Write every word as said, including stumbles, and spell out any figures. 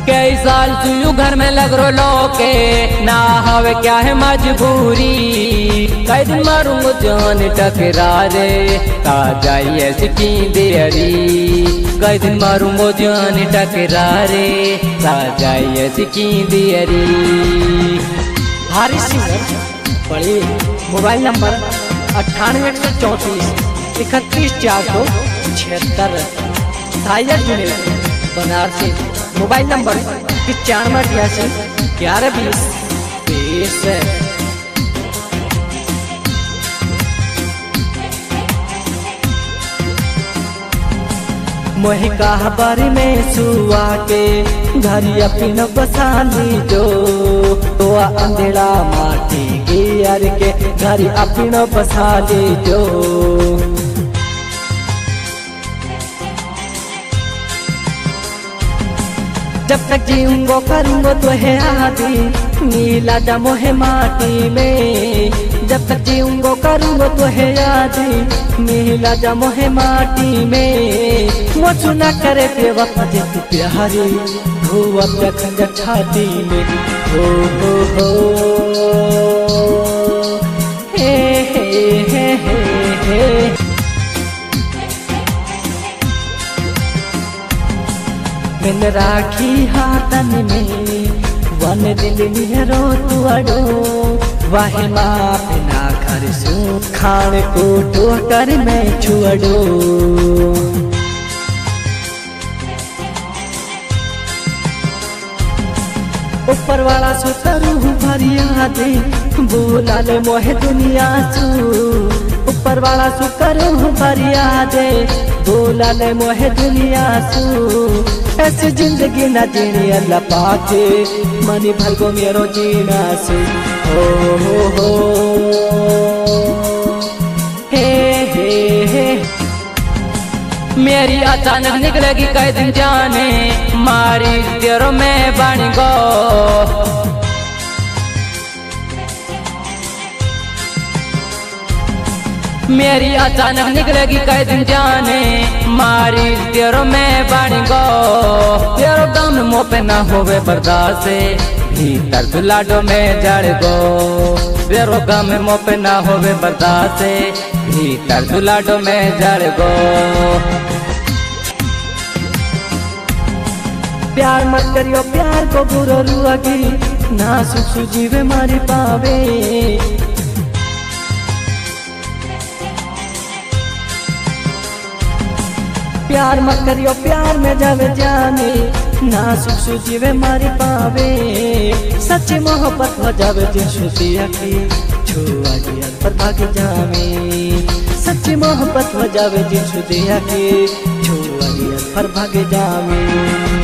कई साल तू घर में लग रो लोके ना हवे क्या है मजबूरी। कई दिन मारूंगा जान टकरारे का जाइए सिटी देरी। कई दिन मारूंगा जान टकरारे का जाइए सिटी देरी। हारी सिंगर बड़ी मोबाइल नंबर अट्ठानवे एक सौ चौंतीस इकतीस चार सौ छिहत्तर साइज जुड़े बनारसी। मोबाइल नंबर पचानवे अठासी ग्यारह बीस बीस। मोहि कहा बारी में सुआ के घरी अपना बसा लीजो। तो अंधेरा माटी गियर के घरी अपना बसा लीजो। जब तक जीऊंगो करूंगो तो है आदि नीला जमो है माटी में। जब तक जीऊंगो करूंगो तो है आदि नीला जमो है माटी में। मुझ न करे बेवफा जे तू प्यारी धुआ जखन छाती में। हो हो हो हे हे हे हे हे। मैंने राखी हाथन में वन दिल निहरो तुअडो। वाहे माप ना कर सू खान को टोकर में छुअडो। ऊपर वाला सु करू भरिया दे बोला ले मोहे दुनिया सू। ऊपर वाला सु करू भरिया दे बोला ले मोहे दुनिया सू। ऐसी जिंदगी न जीनी अल्लाह पाके मनी भर को मेरो जीना से। हो हो हो हे हे हे। मेरी अचानक निकलेगी कई दिन जाने मारी तेरो में बन गो। मेरी अचानक निकलेगी कई दिन जाने मारी तेरो में बन गो। तेरो दम मुँह पे ना होवे बर्दाश्त भीतर तू लाडो में जड़ गो। तेरो गम मुँह पे ना होवे बर्दाश्त भीतर तू लाडो में जड़ गो। प्यार मत करियो प्यार को बुरो रुआगी ना सुख सुजीवे मारी पावे। प्यार मत करियो प्यार में जावे जाने ना सुख सुजीवे मारी पावे। सच्ची मोहब्बत हो जावे जिन सुतिया की छुआ दिया पर भाग जावे। सच्ची मोहब्बत हो जावे जिन सुतिया की छुआ दिया पर भाग जावे।